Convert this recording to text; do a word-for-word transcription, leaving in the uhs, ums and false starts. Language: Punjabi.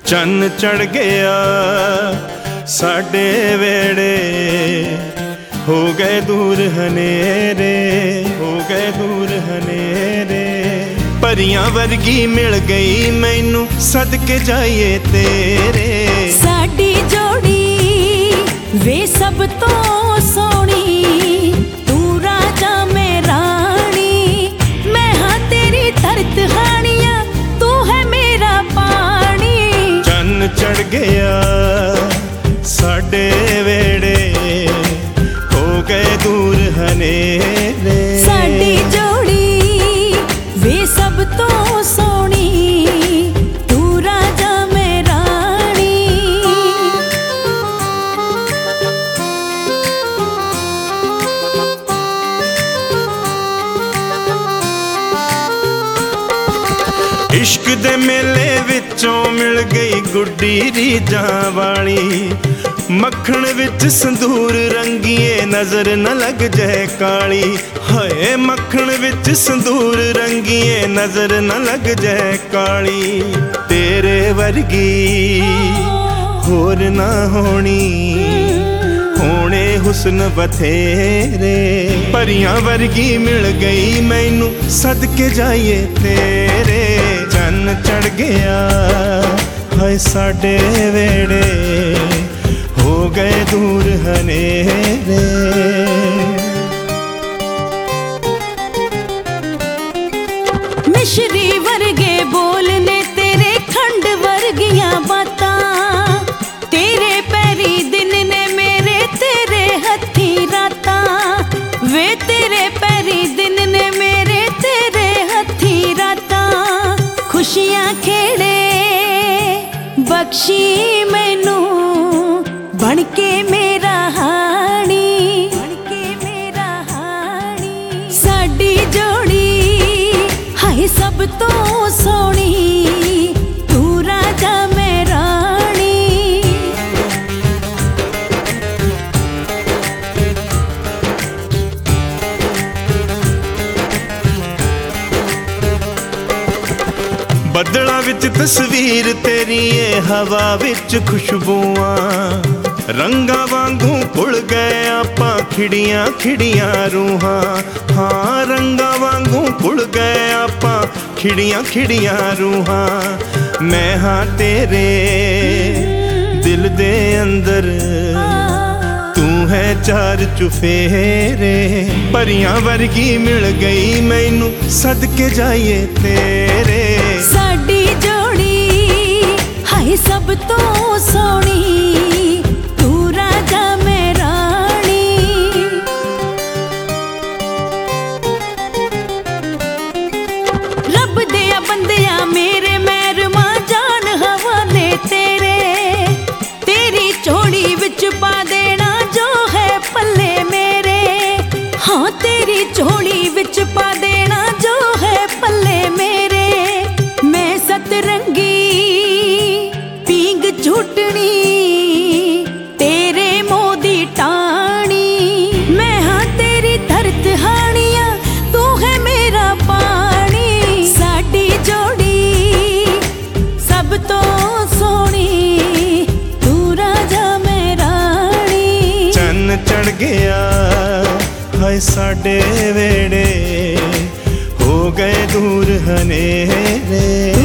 ਚੰਨ ਚੜ ਗਿਆ ਸਾਡੇ ਵੇੜੇ, ਹੋ ਗਏ ਦੂਰ ਹਨੇਰੇ, ਹੋ ਗਏ ਦੂਰ ਹਨੇਰੇ। ਪਰੀਆਂ ਵਰਗੀ ਮਿਲ ਗਈ ਮੈਨੂੰ, ਸਦਕੇ ਜਾਈਏ ਤੇਰੇ। ਸਾਡੀ ਜੋੜੀ ਵੇ ਸਭ ਤੋਂ ਸੋਹਣੀ, ਤੂੰ ਰਾਜਾ ਮੈਂ ਰਾਣੀ। ਮੈਂ ਹਾਂ ਤੇਰੀ ਧਰਤ ਹਾਣੀਆਂ, ਤੂੰ ਹੈ ਮੇਰਾ ਪਾਣੀ। ਚੰਨ ਚੜ ਗਿਆ ਸਾਡੇ ਵੇੜੇ, ਹੋ ਗਏ ਦੂਰ ਹਨੇਰੇ। ਸਾਡੀ ਜੋੜੀ ਵੇ ਸਭ ਤੋਂ ਸੋਹਣੀ, ਤੂੰ ਰਾਜਾ ਮੈਂ ਰਾਣੀ। ਇਸ਼ਕ ਦੇ ਮੇਲੇ ਵਿੱਚੋਂ ਮਿਲ ਗਈ ਗੁੱਡੀ ਰੀਝਾਂ ਵਾਲੀ। ਮੱਖਣ ਵਿੱਚ ਸੰਧੂਰ ਰੰਗੀਏ, ਨਜ਼ਰ न ਲੱਗ ਜਾਏ ਕਾਲੀ। ਹਾਏ ਮੱਖਣ ਵਿੱਚ ਸੰਧੂਰ ਰੰਗੀਏ, ਨਜ਼ਰ न ਲੱਗ ਜਾਏ ਕਾਲੀ। ਤੇਰੇ ਵਰਗੀ ਹੋਰ ਨਾ ਹੋਣੀ, ਹੋਣੇ ਹੁਸਨ ਬਥੇਰੇ। ਪਰੀਆਂ ਵਰਗੀ ਮਿਲ ਗਈ ਮੈਨੂੰ, ਸਦਕੇ ਜਾਈਏ ਤੇਰੇ। ਚੰਨ ਚੜ ਗਿਆ ਹਾਏ ਸਾਡੇ ਵੇੜੇ, ਹੋ ਗਏ ਦੂਰ ਹਨੇਰੇ। ਮਿਸ਼ਰੀ ਵਰਗੇ ਬੋਲ ਨੇ ਤੇਰੇ, ਖੰਡ ਵਰਗੀਆਂ ਬਾਤਾਂ। ਤੇਰੇ ਪੈਰੀ ਦਿਨ ਨੇ ਮੇਰੇ, ਤੇਰੇ ਹੱਥੀਂ ਰਾਤਾਂ। ਵੇ ਤੇਰੇ ਪੈਰੀ ਦਿਨ ਨੇ ਮੇਰੇ, ਤੇਰੇ ਹੱਥੀਂ ਰਾਤਾਂ। ਖੁਸ਼ੀਆਂ ਖੇੜੇ ਬਖਸ਼ੀ ਮੈਨੂੰ, ਬਣ ਕੇ ਮੇਰਾ ਹਾਣੀ, ਬਣ ਕੇ ਮੇਰਾ ਹਾਣੀ। ਸਾਡੀ ਜੋੜੀ ਹਾਏ ਸਭ ਤੋਂ ਸੋਹਣੀ, ਤੂੰ ਰਾਜਾ ਮੈਂ ਰਾਣੀ। ਬੱਦਲਾਂ ਵਿੱਚ ਤਸਵੀਰ ਤੇਰੀ ਏ, ਹਵਾ ਵਿੱਚ ਖੁਸ਼ਬੂਆਂ। ਰੰਗਾਂ ਵਾਂਗੂ ਭੁੱਲ ਗਏ ਆਪਾਂ, ਖਿੜੀਆਂ ਖਿੜੀਆਂ ਰੂਹਾਂ। ਹਾਂ ਰੰਗਾਂ ਵਾਂਗੂ ਭੁੱਲ ਗਏ ਆਪਾਂ, ਖਿੜੀਆਂ ਖਿੜੀਆਂ ਰੂਹਾਂ। ਮੈਂ ਹਾਂ ਤੇਰੇ ਦਿਲ ਦੇ ਅੰਦਰ, ਤੂੰ ਹੈ ਚਾਰ ਚੁਫੇਰੇ। ਪਰੀਆਂ ਵਰਗੀ ਮਿਲ ਗਈ ਮੈਨੂੰ, ਸਦਕੇ ਜਾਈਏ ਤੇਰੇ। ਸਾਡੀ ਜੋੜੀ ਹਾਏ ਸਭ ਤੋਂ ਸੋਹਣੀ, ਤੂੰ ਰਾਜਾ ਮੈਂ ਰਾਣੀ। ਰੱਬ ਦਿਆਂ ਬੰਦਿਆਂ ਮੇਰੇ ਮਹਿਰਮਾ, ਜਾਨ ਹਵਾਲੇ ਤੇਰੇ। ਤੇਰੀ ਝੋਲੀ ਵਿੱਚ ਪਾ ਦੇਣਾ ਜੋ ਹੈ ਪੱਲੇ ਮੇਰੇ। ਹਾਂ ਤੇਰੀ ਝੋਲੀ ਵਿੱਚ ਪਾ ਦੇਣਾ ਜੋ ਹੈ ਪੱਲੇ ਮੇਰੇ। ਮੈਂ ਸਤਰੰਗੀ ਪੀਂਗ ਝੂਟਣੀ, ਤੇਰੇ ਮੋਹ ਦੀ ਟਾਣੀ। ਮੈਂ ਹਾਂ ਤੇਰੀ ਧਰਤ ਹਾਣੀਆਂ, ਤੂੰ ਹੈ ਮੇਰਾ ਪਾਣੀ। ਸਾਡੀ ਜੋੜੀ ਸਭ ਤੋਂ ਸੋਹਣੀ, ਤੂੰ ਰਾਜਾ ਮੈਂ ਰਾਣੀ। ਚੰਨ ਚੜ ਗਿਆ ਹਾਏ ਸਾਡੇ ਵੇੜੇ, ਹੋ ਗਏ ਦੂਰ ਹਨੇਰੇ।